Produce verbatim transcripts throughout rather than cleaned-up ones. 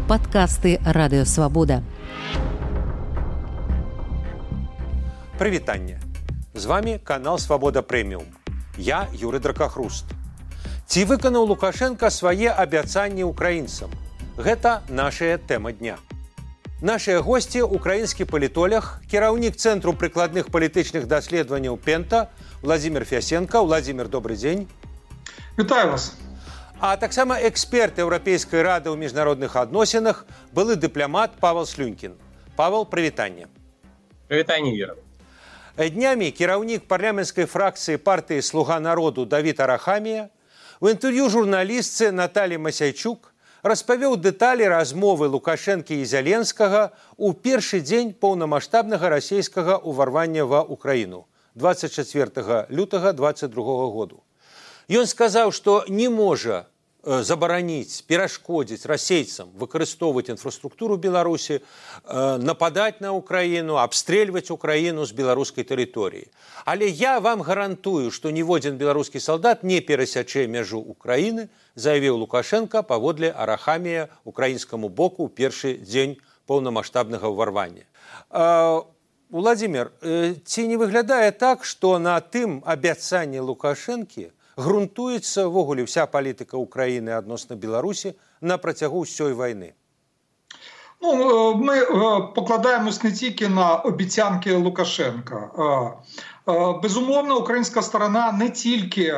Падкасты Радыёвабода. Прывітанне. З вами канал Свабода Прэміум. Я Юрый Дракахруст. Ці выканаў Лукашенко свае абяцанні украінцам? Гэта нашая тэма дня. Нашыя госці – украінскі палітолог, кіраўнік Цэнтру прыкладных палітычных даследаванняў Пента Владзімір Фясенко. Владзімір, добрый дзень. Вітаю вас. А таксама эксперт Еўрапейскай рады ў міжнародных адносінах, былы дыпламат Павел Слюнькін. Павел, прывітанне. Прывітанне, Юра. Днямі кіраўнік парламенцкай фракцыі партыі «Слуга народу» Давід Арахамія у інтэрв'ю журналістцы Наталі Масяйчук распавёў дэталі размовы Лукашэнкі і Зяленскага ў першы дзень поўнамаштабнага расійскага ўварвання ва Украіну дваццаць чацвёртага лютага дваццаць другога году. Ён сказаў, што не можа забараніць, перашкодзіць расейцам выкарыстоўваць інфраструктуру Беларусі, нападаць на Украіну, абстрэльваць Украіну з беларускай тэрыторыі. Але я вам гарантую, што ніводзін беларускі салдат не перасячэ мяжу Украіны, заявіў Лукашенко паводле Арахамія украінскаму боку ў першы дзень поўнамаштабнага ўварвання. Владзімір, ці не выглядае так, што на тым абяцанні Лукашэнкі грунтуецца ввогуле вся палітыка Украіны адносна Беларусі на працягу ўсёй вайны? Ну, ми покладаємось не тільки на обіцянки Лукашенка. Безумовно, українська сторона не тільки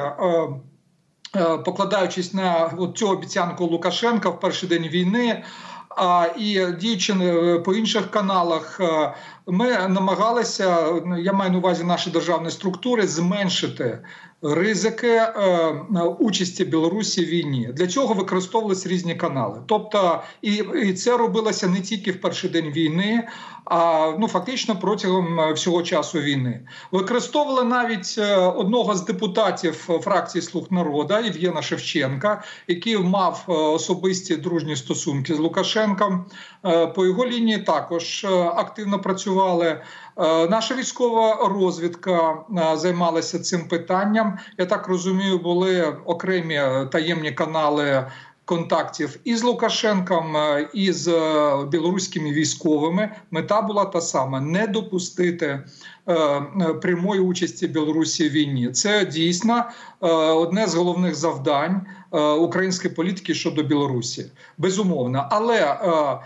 покладаючись на цю обіцянку Лукашенка в перший день війни, а і діючи по інших каналах, ми намагалися, я маю на увазі наші державні структури, зменшити ризики е, участі Білорусі в війні. Для цього використовувалися різні канали. Тобто, і, і це робилося не тільки в перший день війни, а ну, фактично протягом всього часу війни. Використовували навіть одного з депутатів фракції «Слуг народу» Євгена Шевченка, який мав особисті дружні стосунки з Лукашенком. По його лінії також активно працювали. Наша військова розвідка займалася цим питанням. Я так розумію, були окремі таємні канали контактів і з Лукашенком, і з білоруськими військовими. Мета була та сама – не допустити прямої участі Білорусі в війні. Це дійсно одне з головних завдань української політики щодо Білорусі. Безумовно. Але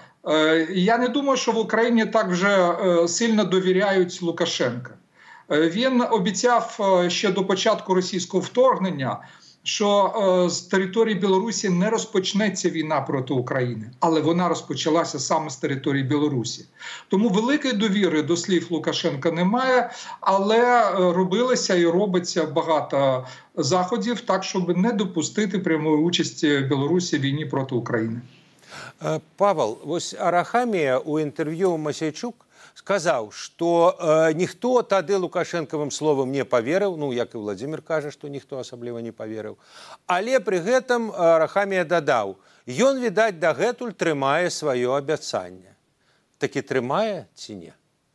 я не думаю, що в Україні так вже сильно довіряють Лукашенка. Він обіцяв ще до початку російського вторгнення, що з території Білорусі не розпочнеться війна проти України, але вона розпочалася саме з території Білорусі. Тому великої довіри до слів Лукашенка немає, але робилося і робиться багато заходів так, щоб не допустити прямої участі Білорусі в війні проти України. Павел, ось Арахамія у інтерв'ю Масяйчук сказаў, што э, ніхто тады Лукашэнкавым словам не паверыў, ну, як і Владзімір кажа, што ніхто асабліва не паверыў. Але пры гэтым Арахамія дадаў, ён, відаць, дагэтуль трымае сваё абяцанне. Такі трымае ці не?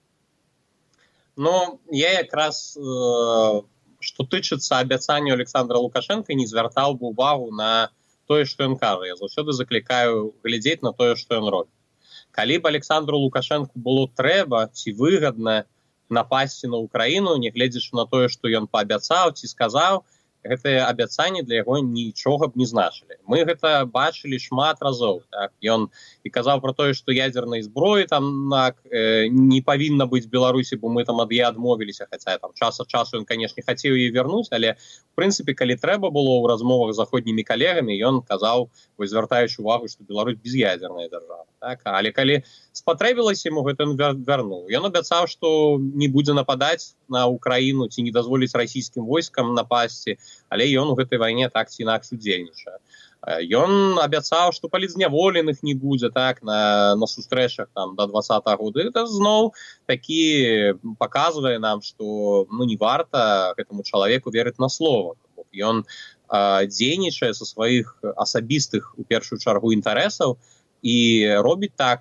Ну, я якраз, э, што тычыцца абяцання Александра Лукашенка, не звяртаў бы увагу на тое, што ён кажа. Я заўсёды заклікаю глядзець на тое, што ён робіць. Калі б Александру Лукашенку было трэба ці выгадна напасці на Украіну, нягледзячы на тое, што ён паабяцаў ці сказаў, гэтыя абяцанні для яго нічога б не значылі. Мы гэта бачылі шмат разоў. Так? Ён і казаў пра тое, што ядзернай зброі там так, э, не павінна быць Беларусі, бо мы там ад яе адмовіліся, хаця там час ад часу ён, канешне, хацеў яе вярнуць, але в прынцыпе, калі трэба было ў размовах з заходнімі калегамі, ён казаў, вось звяртаючы увагу, што Беларусь без'ядзерная дзяржава. Так? Але калі спатрэбілася яму, гэта ён вярнуў. Ён абяцаў, што не будзе нападаць на Украіну ці не дазволіць расійскім войскам напасці, але ён у гэтай вайне так ці інакш удзельнічае. Ён абяцаў, што палітзняволеных не будзе так на, на сустрэчах там, да двадцатага года. Гэта зноў такі паказвае нам, што ну, не варта гэтаму чалавеку верыць на слова. Ён э, дзейнічае са сваіх асабістых, у першую чаргу, інтарэсаў і робіць так,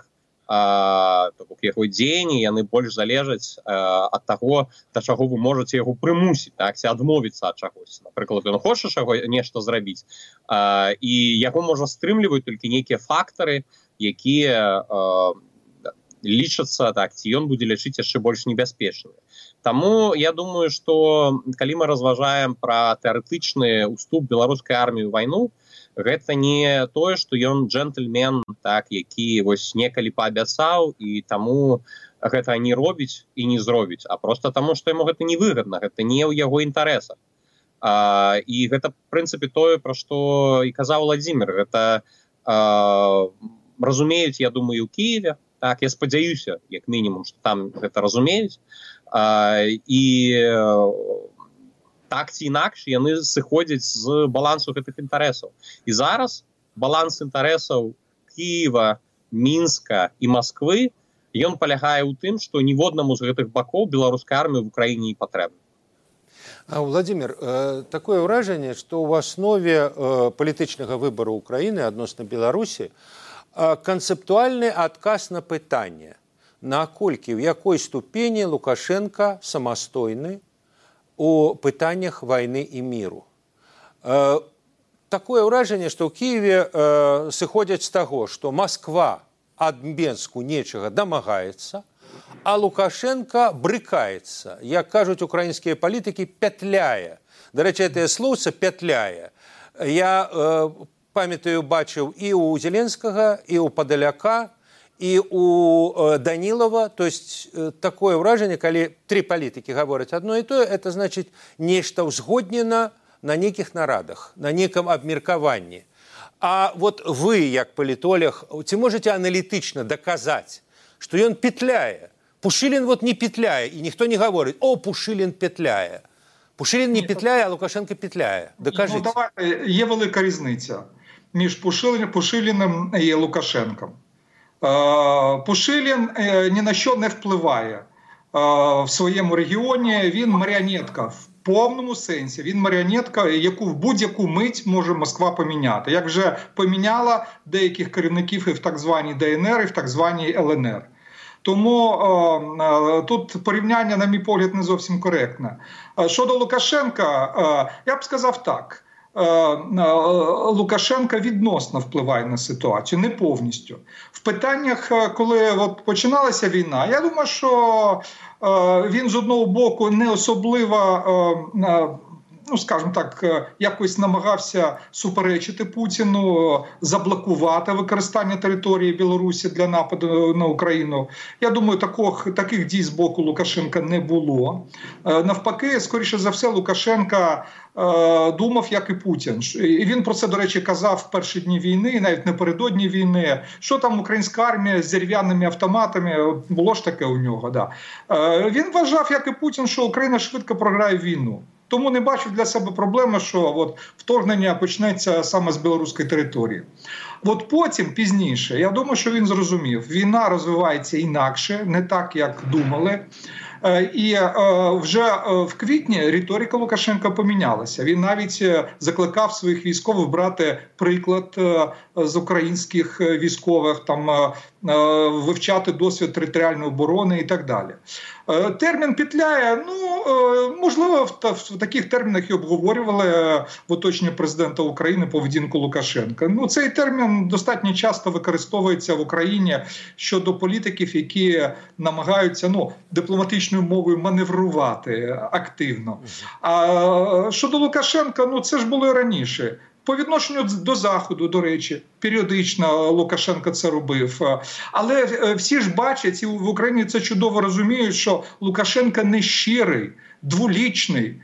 то бок яго дзеянні яны больш залежаць ад таго, да чаго вы можаце яго прымусіць, так, ці адмовіцца ад чагось. Напрыклад, ён хоча чаго нешта зрабіць, і яго можа стрымліваць толькі нейкія фактары, якія лічацца, так, ці ён будзе лічыць яшчэ больш небяспечнымі. Таму я думаю, што калі мы разважаем пра тэарэтычны ўступ беларускай арміі ў вайну, гэта не тое, што ён джентльмен, так, які вось некалі паабяцаў і таму гэта не робіць і не зробіць, а проста таму, што яму гэта невыгадна, гэта не ў яго інтарэсах. А, і гэта, в прынцыпе, тое, пра што і казаў Владзімір, гэта а, разумеюць, я думаю, у Кіеве, так, я спадзяюся, як мінімум, што там гэта разумеюць, а, і так ці інакш яны сыходзяць з балансу гэтых інтарэсаў. І зараз баланс інтарэсаў Кіева, Мінска і Масквы, ён палягае ў тым, што ніводнаму з гэтых бакоў беларускай арміі в Украіне не патрэбна. Владимир, такое ўражанне, што ў аснове палітычнага выбару Украіны адносна Беларусі канцэптуальны адказ на пытанне, наколькі, в якой ступені Лукашенко самастойны у пытаннях вайны і міру. Э, такое ўражанне, што ў Кіеве э, сыходзяць з таго, што Масква ад Мінску нечага дамагаецца, а Лукашенко брыкаецца. Як кажуць украінскія палітыкі, пятляе. Дарэчы, гэтае слоўца пятляе. Я э, памятаю, бачыў і ў Зеленскага, і ў Падаляка, і у Данілова, то есть такое ўражанне, калі тры палітыкі гавораць адно і тое, это значыць нешта ўзгоднена на нейкіх нарадах, на нейкім абмеркаванні. А вот вы, як палітолог, ці можаце аналітычна даказаць, што ён петляе? Пушылін вот не петляе, і ніхто не гаворыць: о, Пушылін петляе. Пушылін не петляе, а Лукашенко петляе. Дакажыце. Ну, давайте, є велика різниця між Пушиліним і Лукашенком. Пушилін ні на що не впливає в своєму регіоні, він маріонетка в повному сенсі, він маріонетка, яку в будь-яку мить може Москва поміняти, як вже поміняла деяких керівників і в так званій Де Ен Ер, і в так званій Ел Ен Ер. Тому е, тут порівняння, на мій погляд, не зовсім коректне. Щодо Лукашенка, е, я б сказав так. Лукашенко відносно впливає на ситуацію, не повністю. В питаннях, коли от починалася війна, я думаю, що він з одного боку не особливо, ну, скажімо так, якось намагався суперечити Путіну, заблокувати використання території Білорусі для нападу на Україну. Я думаю, таких, таких дій з боку Лукашенка не було. Навпаки, скоріше за все, Лукашенка думав, як і Путін. І він про це, до речі, казав в перші дні війни, навіть напередодні війни. Що там українська армія з дерев'яними автоматами, було ж таке у нього, да. Він вважав, як і Путін, що Україна швидко програє війну. Тому не бачу для себе проблеми, що от вторгнення почнеться саме з білоруської території. От потім, пізніше, я думаю, що він зрозумів, війна розвивається інакше, не так, як думали. І вже в квітні риторика Лукашенка помінялася. Він навіть закликав своїх військових брати приклад з українських військових, там, вивчати досвід територіальної оборони і так далі. Термін петляє, ну, можливо, в таких термінах і обговорювали в оточенні президента України поведінку Лукашенка. Ну, цей термін достатньо часто використовується в Україні щодо політиків, які намагаються, ну, дипломатичною мовою маневрувати активно. А щодо Лукашенка, ну, це ж було і раніше. По відношенню до Заходу, до речі, періодично Лукашенко це робив. Але всі ж бачать, і в Україні це чудово розуміють, що Лукашенко не щирий, дволічний,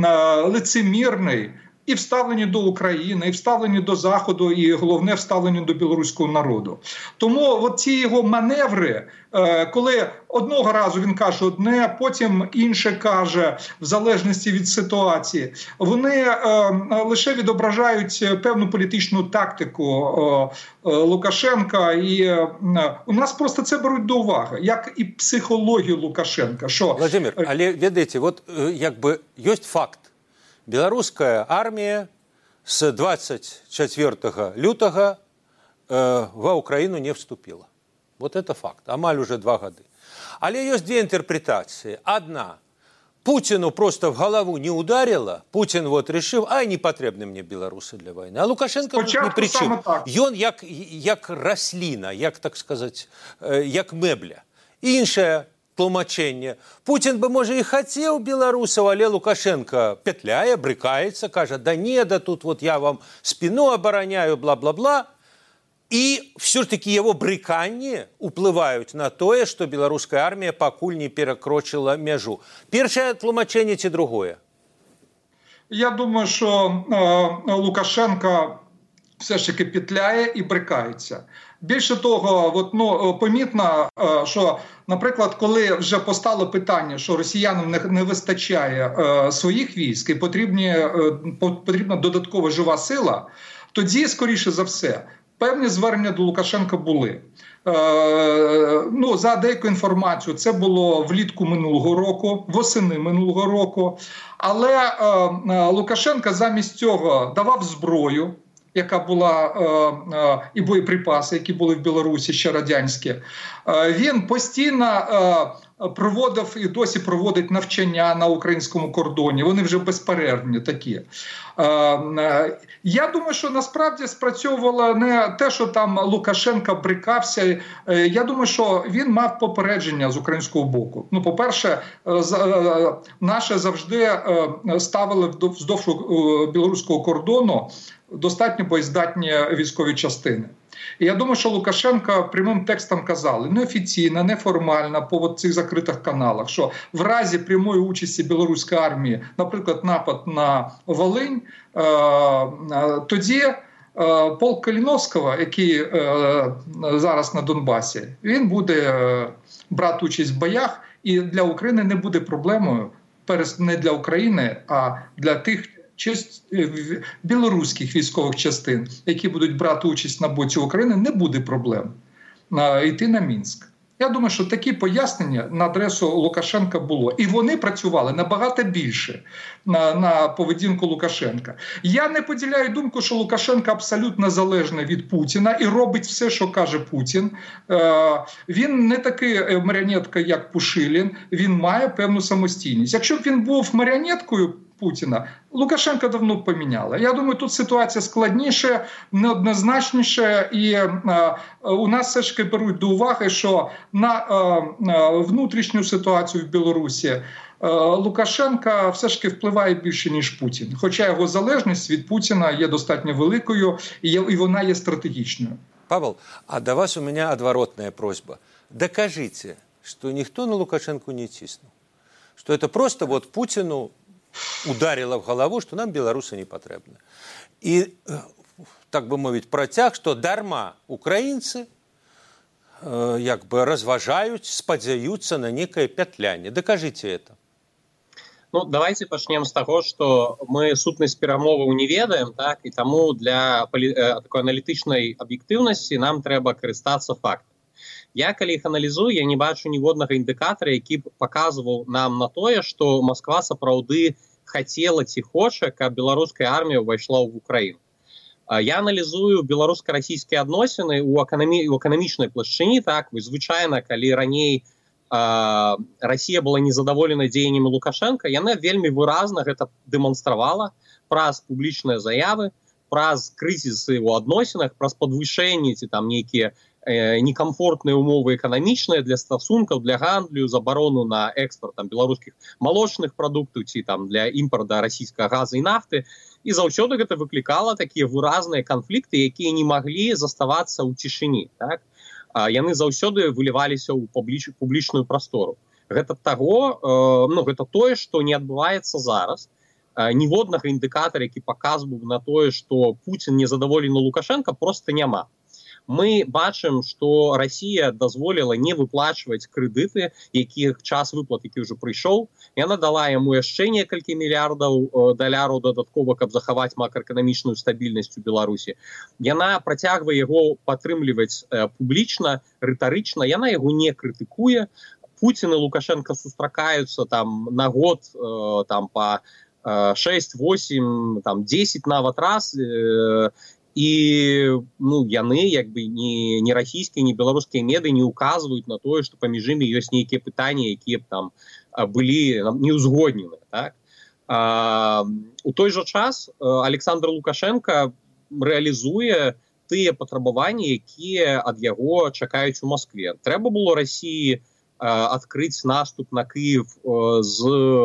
лицемірний і в ставленні до України, і в ставленні до Заходу, і головне в ставленні до білоруського народу. Тому от ці його маневри, коли одного разу він каже одне, потім інше каже, в залежності від ситуації, вони лише відображають певну політичну тактику Лукашенка. І у нас просто це беруть до уваги, як і психологію Лукашенка. Що... Владимир, але ведайте, от якби є факт. Беларуская армія з двадцять четвертого лютого э, ва Украіну не вступила. Вот это факт. Амаль уже два года. Але есть две интерпретации. Одна. Путину просто в голову не ударило. Путин вот решил, а не потребны мне белорусы для войны. А Лукашенко тут не при чым. Ён як, як расліна, як, так сказать, як мэбля. Іншае тлумачэнне. Путин бы, може, і хацеў беларусаў, але Лукашенко петляе, брыкаецца, кажа, да не, да тут вот я вам спину обороняю, бла-бла-бла. И все-таки его брыканні уплываюць на тое, што беларуская армія пакуль не перакрочыла мяжу. Першае тлумачэнне ці другое? Я думаю, що е, Лукашенко все ж таки петляє і брикається. Більше того, от, ну, помітно, е, що, наприклад, коли вже постало питання, що росіянам не, не вистачає е, своїх військ і потрібні, е, потрібна додаткова жива сила, тоді, скоріше за все, певні звернення до Лукашенка були. Е, ну, за деяку інформацію, це було влітку минулого року, восени минулого року. Але е, Лукашенко замість цього давав зброю, яка була, е, е, і боєприпаси, які були в Білорусі ще радянські. Е, він постійно е, проводив і досі проводить навчання на українському кордоні. Вони вже безперервні такі. Я думаю, що насправді спрацьовувало не те, що там Лукашенко брикався. Я думаю, що він мав попередження з українського боку. Ну, по-перше, наше завжди ставили вздовж білоруського кордону достатньо боєздатні військові частини. І я думаю, що Лукашенко прямим текстом казали, неофіційно, неформально, по цих закритих каналах, що в разі прямої участі білоруської армії, наприклад, напад на Волинь, тоді полк Каліновського, який зараз на Донбасі, він буде брати участь в боях, і для України не буде проблемою, не для України, а для тих білоруських військових частин, які будуть брати участь на боці України, не буде проблем йти на Мінськ. Я думаю, що такі пояснення на адресу Лукашенка було. І вони працювали набагато більше на, на поведінку Лукашенка. Я не поділяю думку, що Лукашенко абсолютно залежний від Путіна і робить все, що каже Путін. Е, він не такий маріонетка, як Пушилін. Він має певну самостійність. Якщо б він був маріонеткою Путіна, Лукашенка давно поміняла. Я думаю, тут ситуація складніша, неоднозначніша, і е, у нас все ж беруть до уваги, що на е, внутрішню ситуацію в Білорусі е, Лукашенка все ж впливає більше, ніж Путін. Хоча його залежність від Путіна є достатньо великою, і, є, і вона є стратегічною. Павел, а до вас у меня отворотная просьба. Докажите, что никто на Лукашенко не тиснул. Что это просто вот Путину ударило в голову, что нам белорусы не потрібні. І, так би мовити, протяг, що дарма українці э, як би розважають, сподіваються на некое петляние. Докажите это. Ну, давайте пачнем з того, що ми сутність перамоваў не ведаем, так, і тому для полі... такой аналітичної об'єктивності нам треба користатися фактом. Я, калі іх аналізую, я не бачу ніводнага індыкатара, які б паказваў нам на тое, што Масква сапраўды хацела ці хоча, каб беларуская армія ўвайшла ў Украіну. Я аналізую беларуска-расійскія адносіны ў эканамі... эканамічнай плашчыні, так, звычайна, калі раней э, Расія была незадаволена дзеяннямі Лукашенка, яна вельмі выразна гэта дэманстравала праз публічныя заявы, праз крызісы ў адносінах, праз падвышэнне ці там нейкія некомфортные умовы эканамічныя для стасункаў, для гандлю, забарону на экспорт там, беларускіх малочных прадуктаў ці там для імпорта расійскага газа і нафты. І заўсёды гэта выклікала такія выразныя канфлікты, якія не маглі заставацца ў цішыні. Так? Яны заўсёды выліваліся ў публіч... публічную прастору. Гэта таго, э, ну, гэта тое, што не адбываецца зараз. Ніводнага індыкатара, які паказваў на тое, што Пуцін незадаволены Лукашенка, проста няма. Мы бачым, што Расія дазволіла не выплачваць крэдыты, якіх час выплат, які ўжо прыйшоў. Яна дала яму яшчэ некалькі мільярдаў даляраў дадаткова, каб захаваць макраэканамічную стабільнасць у Беларусі. Яна працягвае яго падтрымліваць э, публічна, рытарычна, яна яго не крытыкуе. Пуцін і Лукашенко сустракаюцца там на год э, там па шесть, восемь, там, десять нават раз, э, І ну, яны як бы ні, ні расійскія, ні беларускія меды не указваюць на тое, што паміж імі ёсць нейкія пытанні, якія б там былі неузгоднены. Так? А, у той жа час Александр Лукашенко рэалізуе тыя патрабаванні, якія ад яго чакаюць у Маскве. Трэба было Расіі адкрыць наступ на Київ з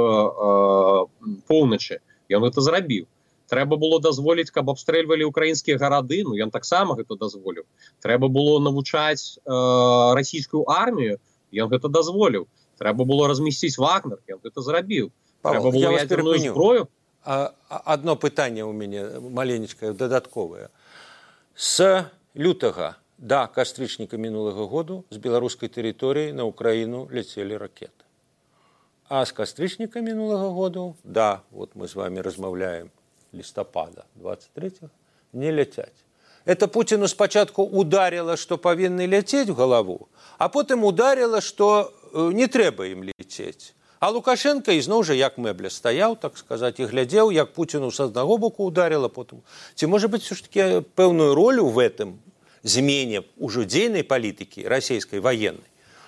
поўначы. Ён гэта зрабіў. Трэба было дазволіць, каб абстрэльвалі украінскія гарады, ну ён таксама гэта дазволіў. Трэба было навучаць э, расійскую армію, ён гэта дазволіў. Трэба было размясціць Вагнер, ён гэта зрабіў. Трэба было ядерную зброю. А, одно пытанне у мяне маленечкае, дадатковае. С лютага да кастрычніка мінулага году з беларускай тэрыторыі на Украіну ляцелі ракеты. А з кастрычніка мінулага году, да, вот мы з вами размаўляем, листопада двадцать третьего, не летять. Это Путину спочатку ударило, что повинны лететь в голову, а потом ударило, что не треба им лететь. А Лукашенко изноў жа як мэбля стаяў, так сказать, и глядел, як Путину с одного боку ударило, потом. Ці может быть все-таки пэўную роль в этом змене уже дзейнай политики российской военной?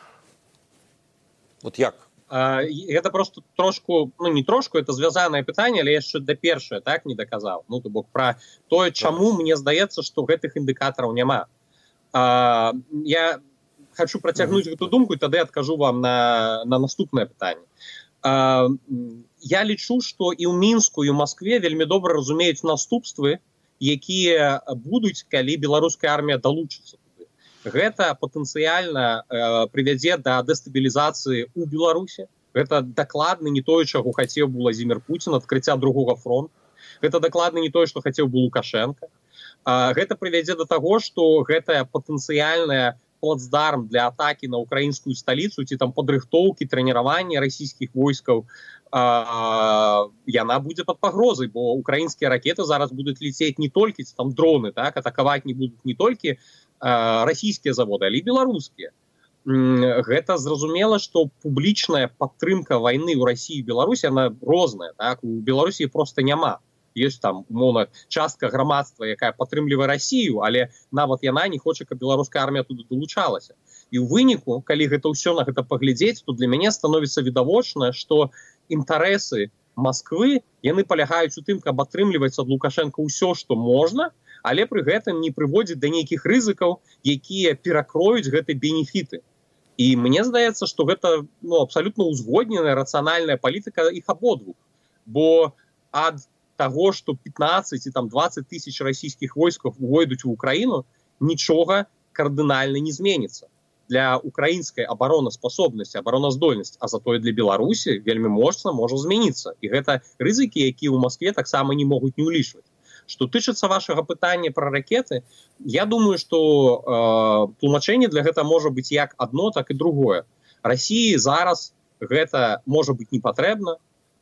Вот як? Это просто трошку, ну не трошку, это звязанае пытанне, але яшчэ да першае так не даказаў. Ну, то бок пра тое, чаму мне здаецца, што гэтых індыкатараў няма. А, я хочу працягнуць гэту думку, і тады адкажу вам на, на наступнае пытанне. А, я лічу, што і ў Мінску, і ў Маскве вельмі добра разумеюць наступствы, якія будуць, калі беларуская армія далучыцца. Гэта патэнцыяльна э, прывядзе да дэстабілізацыі ў Беларусі. Гэта дакладна не тое, чаго хацеў бы Владзімір Пуцін, адкрыцця другога фронту. Гэта дакладна не тое, што хацеў бы Лукашенко. А, гэта прывядзе да таго, што гэтая патэнцыяльная плацдарм для атакі на украінскую сталіцу, ці там падрыхтоўкі, трэніравання расійскіх войскаў, а, яна будзе пад пагрозай, бо украінскія ракеты зараз будуць летець не толькі, там дроны, так, атакаваць не будуць не толькі расійскія заводы, але і беларускія. Гэта зразумела, што публічная падтрымка вайны ў Расіі і Беларусі, яна розная. Так? У Беларусі проста няма. Ёсць там, умоўна, частка грамадства, якая падтрымлівае Расію, але нават яна не хоча, каб беларуская армія туды далучалася. І ў выніку, калі гэта ўсё на гэта паглядзець, то для мяне становіцца відавочна, што інтарэсы Масквы, яны палягаюць у тым, каб атрымліваць ад Лукашенка ўсё, што можна, але пры гэтым не прыводзіць да нейкіх рызыкаў, якія перакроюць гэты бенефіты. І мне здаецца, што гэта ну, абсалютна ўзгодненая рацыянальная палітыка іх абодвух. Бо ад таго, што пятнаццаць і там дваццаць тысяч расійскіх войскаў увойдуць у Украіну, нічога кардынальна не зменіцца. Для украінскай абаронаспасобнасці, абароназдольнасць, а затое для Беларусі вельмі моцна можа змяніцца. І гэта рызыкі, якія ў Маскве таксама не могуць не ўлічваць. Што тычыцца вашага пытання пра ракеты, я думаю, што э, тлумачэнне для гэта можа быць як адно, так і другое. Расіі зараз гэта можа быць не патрэбна,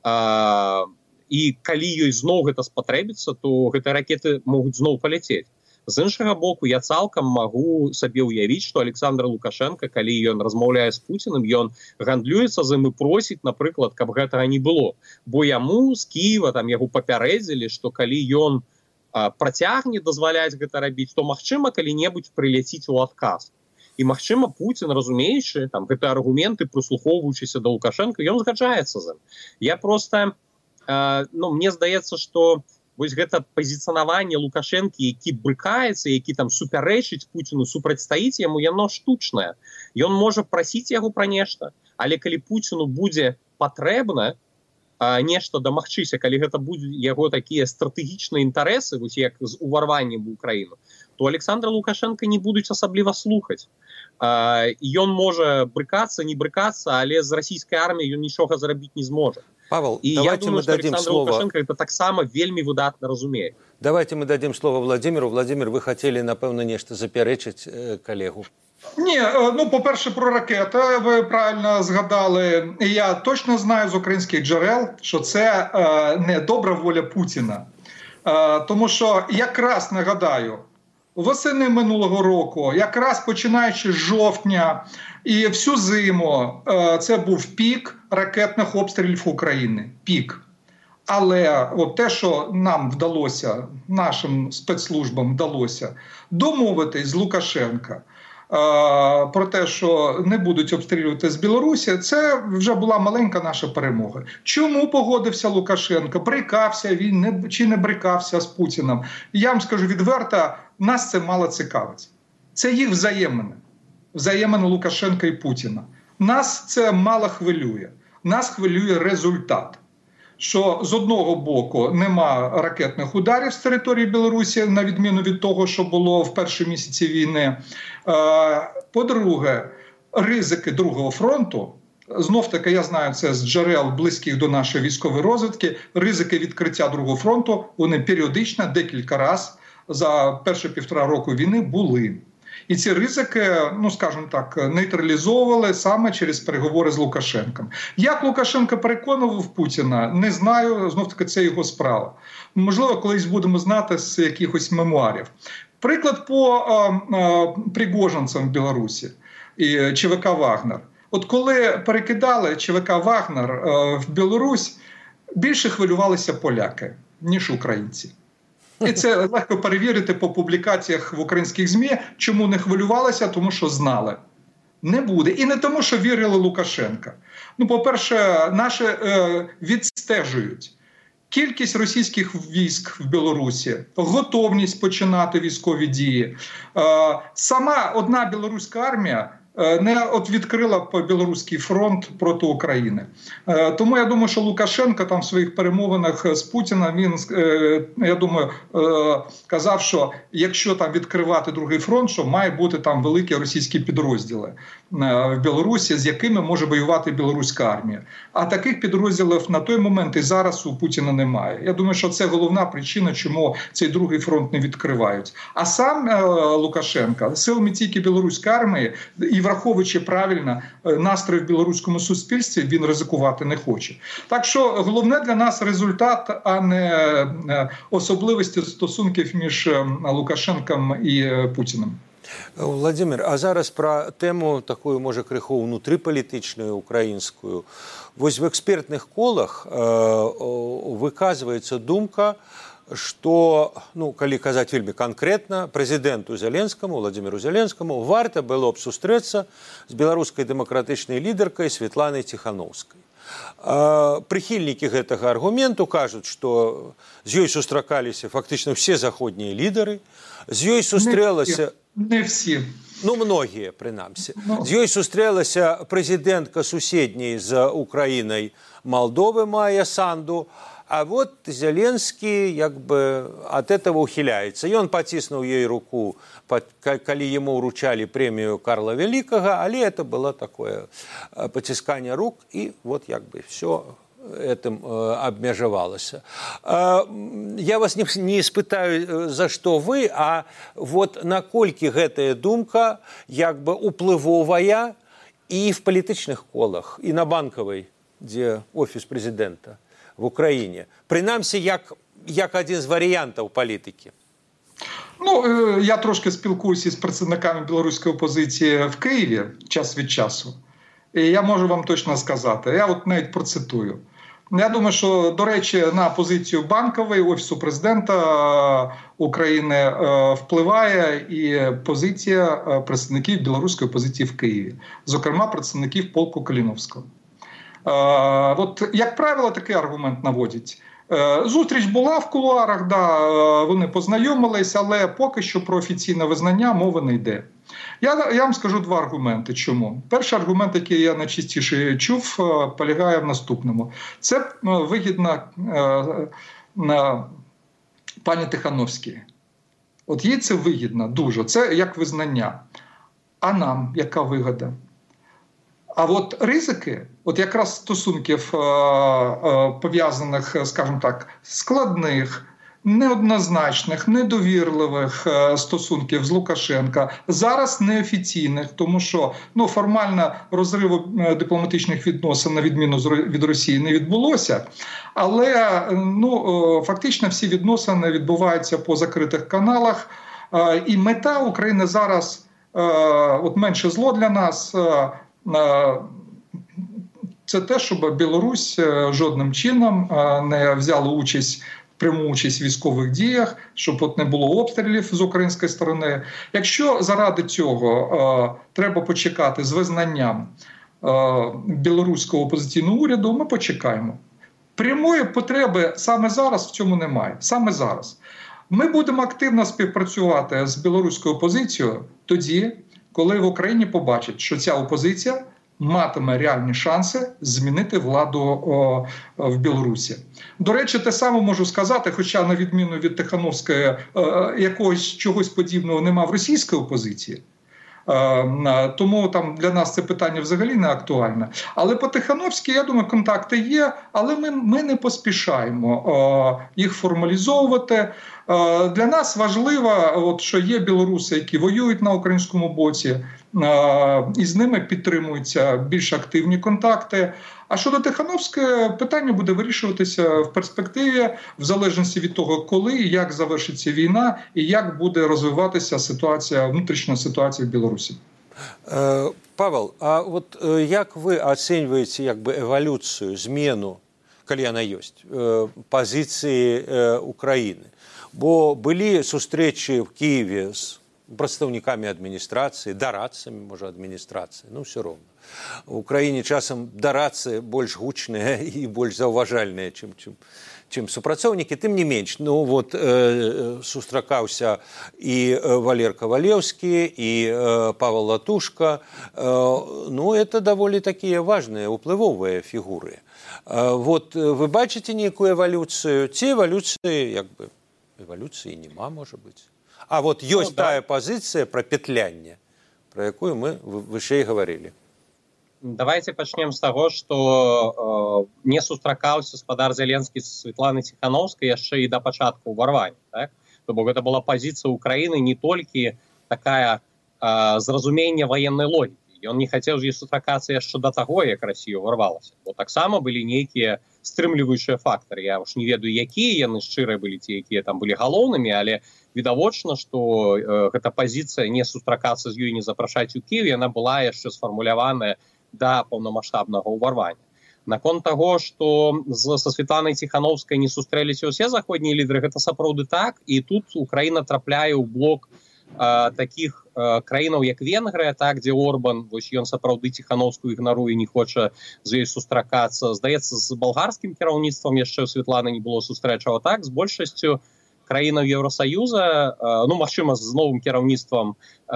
э, і калі ёй зноў гэта спатрэбіцца, то гэтыя ракеты могуць зноў паляцець. З іншага боку, я цалкам магу сабе ўявіць, што Александр Лукашенко, калі ён размаўляе з Пуціным, ён гандлюецца з ім і просіць, напрыклад, каб гэтага не было. Бо яму з Кіева там яго папярэдзілі, што калі ён а, працягне дазваляць гэта рабіць, то магчыма калі-небудзь прыляціць у адказ. І магчыма Пуцін, разумеючы там гэтыя аргументы, прыслухоўваючыся да Лукашенка, ён згаджаецца з ім. Я проста, а, ну, мне здаецца, што вось гэта пазіцыянаванне Лукашэнкі, які брыкаецца, які там супярэчыць Пуціну, супрацьстаіць яму, яно штучнае. Ён можа прасіць яго пра нешта, але калі Пуціну будзе патрэбна а, нешта дамагчыся, калі гэта будзе яго такія стратэгічныя інтарэсы, вось як з уварваннем в Украіну, то Александра Лукашенка не будуць асабліва слухаць. А, ён можа брыкацца, не брыкацца, але з расійскай арміяй ён нічога зрабіць не зможа. Павел, и давайте я думаю, мы дадим Александр слово. Лукашенко это так само вельми выдатно разумеет. Давайте мы дадим слово Владимиру. Владимир, вы хотели, напевно, нечто заперечить э, коллегу. Ні, ну, по-перше, про ракети ви правильно згадали. Я точно знаю з українських джерел, що це е, не добра воля Путіна. Е, тому що, якраз нагадаю, восени минулого року, якраз починаючи з жовтня і всю зиму, е, це був пік ракетних обстрілів України. Пік. Але от те, що нам вдалося, нашим спецслужбам вдалося домовитись з Лукашенка про те, що не будуть обстрілювати з Білорусі, це вже була маленька наша перемога. Чому погодився Лукашенко? Брикався він не, чи не брикався з Путіним? Я вам скажу відверто, нас це мало цікавить. Це їх взаємини. Взаємини Лукашенка і Путіна. Нас це мало хвилює. Нас хвилює результат. Що з одного боку нема ракетних ударів з території Білорусі, на відміну від того, що було в перші місяці війни. По-друге, ризики Другого фронту, знов-таки я знаю це з джерел близьких до нашої військової розвідки, ризики відкриття Другого фронту, вони періодично, декілька разів за перші півтора року війни були. І ці ризики, ну скажімо так, нейтралізовували саме через переговори з Лукашенком. Як Лукашенко переконував Путіна, не знаю, знов-таки це його справа. Можливо, колись будемо знати з якихось мемуарів. Приклад по а, а, пригожинцям в Білорусі і ЧВК «Вагнер». От коли перекидали ЧВК «Вагнер» а, в Білорусь, більше хвилювалися поляки, ніж українці. І це легко перевірити по публікаціях в українських ЗМІ, чому не хвилювалися, тому що знали. Не буде. І не тому, що вірили Лукашенка. Ну, по-перше, наші е, відстежують кількість російських військ в Білорусі, готовність починати військові дії. Е, сама одна білоруська армія не от відкрила білоруський фронт проти України. Тому я думаю, що Лукашенко там в своїх перемовинах з Путіним, він, я думаю, казав, що якщо там відкривати другий фронт, що має бути там великі російські підрозділи в Білорусі, з якими може воювати білоруська армія. А таких підрозділів на той момент і зараз у Путіна немає. Я думаю, що це головна причина, чому цей другий фронт не відкривають. А сам Лукашенко силами тільки білоруської армії і враховуючи правильно настрій в білоруському суспільстві, він ризикувати не хоче. Так що головне для нас результат, а не особливості стосунків між Лукашенком і Путіним. Владимир, а зараз про тему такую, може, криху внутрипалітичную, украінскую. Вось в экспертных колах э, выказваецца думка, што, ну, калі казаць вельмі канкрэтна, прэзідэнту Зеленскаму, Владимиру Зеленскаму, варта было б сустрэцца з беларускай дэмакратычнай лідаркай Светланай Ціхановскай. Э, прыхільнікі гэтага аргументу кажуць, што з ёй сустракаліся фактычна ўсе заходнія лідары, з ёй сустрэлася... Не всі. Ну, многія, прынамсі. Ну. З ёй сустрэлася прэзідэнтка суседняй з Украінай Малдовы Майя Санду, а вот Зеленскі як бы от этого ухиляется. Ён паціснуў ёй руку, калі яму ўручалі прэмію Карла Вялікага, але это было такое пацісканне рук, і вот як бы все этим э, обмежевалось. Э, я вас не, не испытаю, за что вы, а вот наколькі гэтая думка як бы уплывовая и в палітычных колах, и на Банковой, где офис президента в Украине. Принамсі, як, як один з варіантів політики. Ну, я трошки спілкуюся з представниками білоруської опозиції в Києві час від часу. І я можу вам точно сказати, я от навіть процитую. Я думаю, що, до речі, на позицію Банкової, Офісу президента України впливає і позиція представників білоруської опозиції в Києві. Зокрема, представників полку Каліновського. От, як правило, такий аргумент наводять. Зустріч була в кулуарах, да, вони познайомились, але поки що про офіційне визнання мови не йде. Я, я вам скажу два аргументи. Чому? Перший аргумент, який я найчастіше чув, полягає в наступному. Це вигідно на пані Тихановській. От їй це вигідно дуже. Це як визнання. А нам яка вигода? А от ризики, от якраз стосунків, пов'язаних, скажімо так, складних, неоднозначних, недовірливих стосунків з Лукашенка, зараз неофіційних, тому що ну, формально розриву дипломатичних відносин, на відміну від Росії, не відбулося. Але ну, фактично всі відносини відбуваються по закритих каналах. І мета України зараз, от менше зло для нас, це те, щоб Білорусь жодним чином не взяла участь, пряму участь в військових діях, щоб от не було обстрілів з української сторони. Якщо заради цього е, треба почекати з визнанням е, білоруського опозиційного уряду, ми почекаємо. Прямої потреби саме зараз в цьому немає. Саме зараз. Ми будемо активно співпрацювати з білоруською опозицією тоді, коли в Україні побачать, що ця опозиція матиме реальні шанси змінити владу о, в Білорусі. До речі, те саме можу сказати, хоча на відміну від Тихановської е, якогось чогось подібного нема в російській опозиції. Е, тому там для нас це питання взагалі не актуальне. Але по Тихановській, я думаю, контакти є, але ми, ми не поспішаємо е, їх формалізовувати. Е, для нас важливо, от, що є білоруси, які воюють на українському боці, і з ними підтримуються більш активні контакти. А щодо Тихановської, питання буде вирішуватися в перспективі, в залежності від того, коли і як завершиться війна, і як буде розвиватися ситуація, внутрішня ситуація в Білорусі. Павел, а от як ви оцінюєте якби еволюцію, зміну, коли вона є, позиції України? Бо були зустрічі в Києві з представниками адміністрації, дорадцями, може, адміністрації, ну, все равно. В Україні часом дорадці більш гучні і більш зауважальні, чим, чим, чим супрацовники. Тим не менш, ну, от, е, сустракався і Валер Ковалевський, і е, Павел Латушко. Е, ну, це доволі такі важні, впливові фігури. Е, от, ви бачите ніяку еволюцію? Ці еволюції, якби, еволюції нема, може бути. А вот есть ну, тая да. позиция про петляние, про якую мы выше и говорили. Давайте начнем с того, что э, не сустракаўся спадар Зеленскі з Святланай Тихановскай яшчэ і да пачатку ўварвання. Так? То бок гэта была пазіцыя Украіны не толькі такая э, зразумення военной логікі. Ён не хацеў з ёй сустракацца яшчэ да таго, як Расія ўварвалася. Бо таксама былі нейкія стрымліваючыя фактары. Я уж не ведаю, якія яны шчырыя былі, ці якія там былі галоўнымі, але відавочна, што э, гэта пазіцыя не сустракацца з ёй, не запрашаць у Кіев, яна была яшчэ сфармуляваная да паўнамаштабнага ўварвання. Наконт таго, што з, са Святланай Тихановскай не сустрэліся ўсе заходнія лідары, гэта сапраўды так, і тут Украіна трапляе ў блок э, такіх э, краінаў, як Венгрыя, так, дзе Орбан, вось ён сапраўды Тихановскую ігнаруе, не хоча з ёй сустракацца. Здаецца, з балгарскім кіраўніцтвам яшчэ ў Святланы не было сустрэчаў, так, з большасцю краінаў Еўросаюза, ну, магчыма, з новым кіраўніцтвам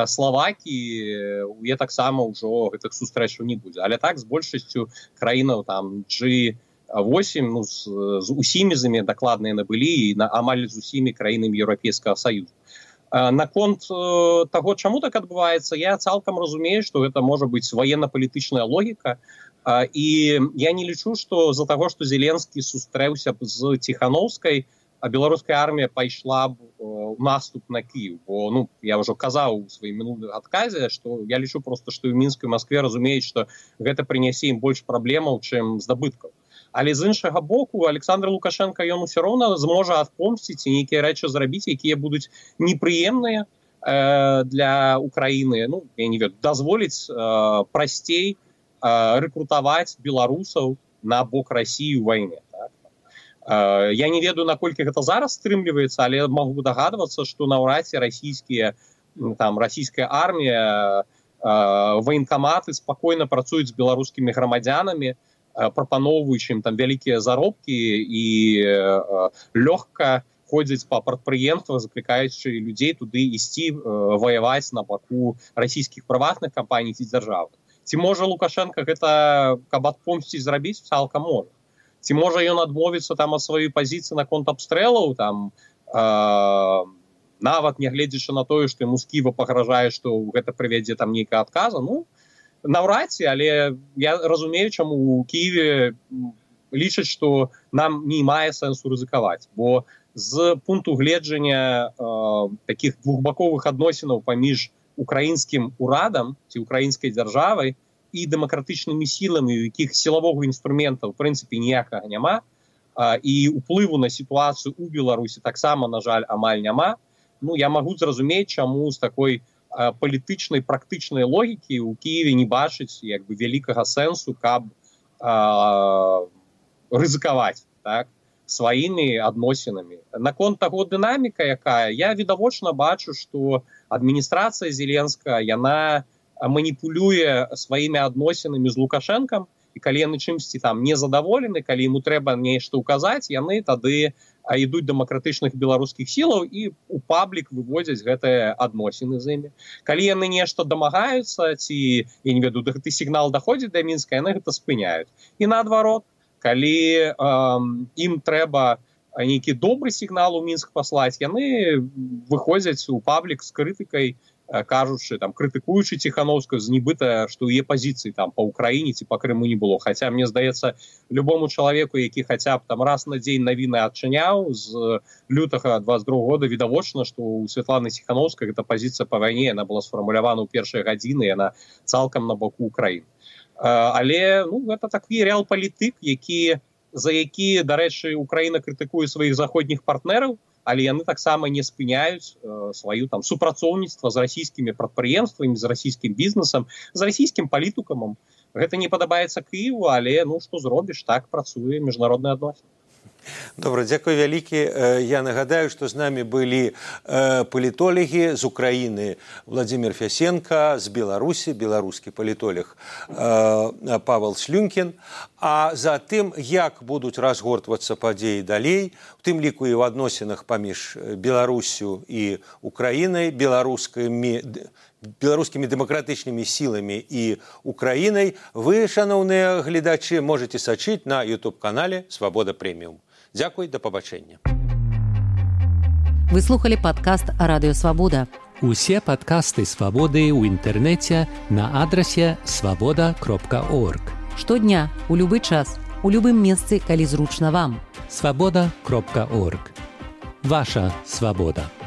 Славакіі, я таксама ўжо гэтых сустрэчаў не будзе. Але так, з большасцю краінаў там джи восемь, ну, з, з усімі з імі дакладна яны былі, і на, амаль з усімі краінамі Еўрапейскага Саюза. Наконт таго, чаму так адбываецца, я цалкам разумею, што гэта можа быць военно-палітычная логіка, і я не лічу, што з-за таго, што Зеленскі сустрэўся з Тихановскай, а беларуская армія пайшла б у наступ на Кіев. Бо, ну, я ўжо казаў у сваім мінулым адказе, што я лічу проста, што ў Мінску і Маскве разумеюць, што гэта прынясе ім больш праблемаў, чым здабыткаў. Але з іншага боку, Александр Лукашенко, ён усё роўна зможа адпомсціць і нейкія рэчы зрабіць, якія будуць непрыемныя э, для Украіны. Ну, я не ведаю, дазволіць э, прасцей э, рэкрутаваць беларусаў на бок Расіі ў вайне. Я не ведаю, наколькі гэта зараз стрымліваецца, але магу дагадвацца, што наўрад ці расійскія, там, расійская армія, ваенкаматы спакойна працуюць з беларускімі грамадзянамі, прапаноўваючы ім там вялікія заробкі і лёгка ходзяць па прадпрыемствах, заклікаючы людзей туды ісці ваяваць на баку расійскіх прыватных кампаній ці дзяржавы. Ці можа Лукашенко гэта, каб адпомсціць, зрабіць? Цалкам можа. Ці можа ён адмовіцца там ад сваёй пазіцыі наконт абстрэлаў, там, э, нават нягледзячы на тое, што яму з Кіева пагражае, што гэта прывядзе там нейкая адказа? Ну, наўрад ці, але я разумею, чаму ў Кіеве лічаць, што нам не мае сэнсу рызыкаваць. Бо з пункту гледжання э, такіх двухбаковых адносінаў паміж украінскім урадам ці украінскай дзяржавай і дэмакратычнымі сіламі, у якіх сілавога інструмента, в прынцыпе, ніякага няма, а, і ўплыву на сітуацыю ў Беларусі таксама, на жаль, амаль няма. Ну, я магу зразумець, чаму з такой а, палітычнай, практычнай логікі ў Кіеве не бачыць як бы вялікага сэнсу, каб э, рызыкаваць, так, сваімі адносінамі. Наконт таго дынаміка, якая, я відавочна бачу, што адміністрацыя Зеленская, яна маніпулюе сваімі адносінамі з Лукашэнкам, і калі яны чымсьці там незадаволены, калі яму трэба нешта ўказаць, яны тады ідуць дэмакратычных беларускіх сілаў і ў паблік выводзяць гэтыя адносіны з імі. Калі яны нешта дамагаюцца, ці, я не ведаю, гэты сігнал даходзіць да Мінска, яны гэта спыняюць. І наадварот, калі эм, ім трэба нейкі добры сігнал у Мінск паслаць, яны выходзяць у паблік з крытыкай, кажучы, там, крытыкуючы Ціхановскую з нібыта, што ў яе пазіцыі там па Ўкраіне ці па Крыму не было. Хаця, мне здаецца, любому чалавеку, які хаця б там раз на дзень навіны адчыняў з лютага двадцать другога года, відавочна, што у Святланы Ціхановскай гэта пазіцыя па вайне, яна была сфармулявана ў першыя гадзіны, яна цалкам на боку Ўкраіны. Але ну, гэта такі рэал-палітык, які, за які, дарэчы, Украіна крытыкуе сваіх заходніх партнераў, але яны таксама не спыняюць э, сваю там супрацоўніцтва з расійскімі прадпрыемствамі, з расійскім бізнесам, з расійскім палітыкумам. Гэта не падабаецца Кіеву, але ну што зробіш, так працуе міжнародныя адносіны. Добра, дзякуй вялікі. Я нагадаю, што з намі былі палітолагі з Украіны Владзімір Фясенка, з Беларусі, беларускі палітолог Павел Слюнкін. А за тым, як будуць разгортвацца падзеі далей, у тым ліку і ў адносінах паміж Беларусю і Украінай, беларускімі беларускімі дэмакратычнымі сіламі і Украінай, вы, шаноўныя гледачы, можаце сачыць на ютуб-канале «Свабода Прэміум». Дзякуй, да пабачэння. Вы слухали падкаст «Радыё Свабода». Усе падкасты «Свабоды» ў інтэрнэце на адрасе свабода кропка орг. Штодня, у любы час, у любым месцы, калі зручна вам. свабода кропка орг. Ваша свабода.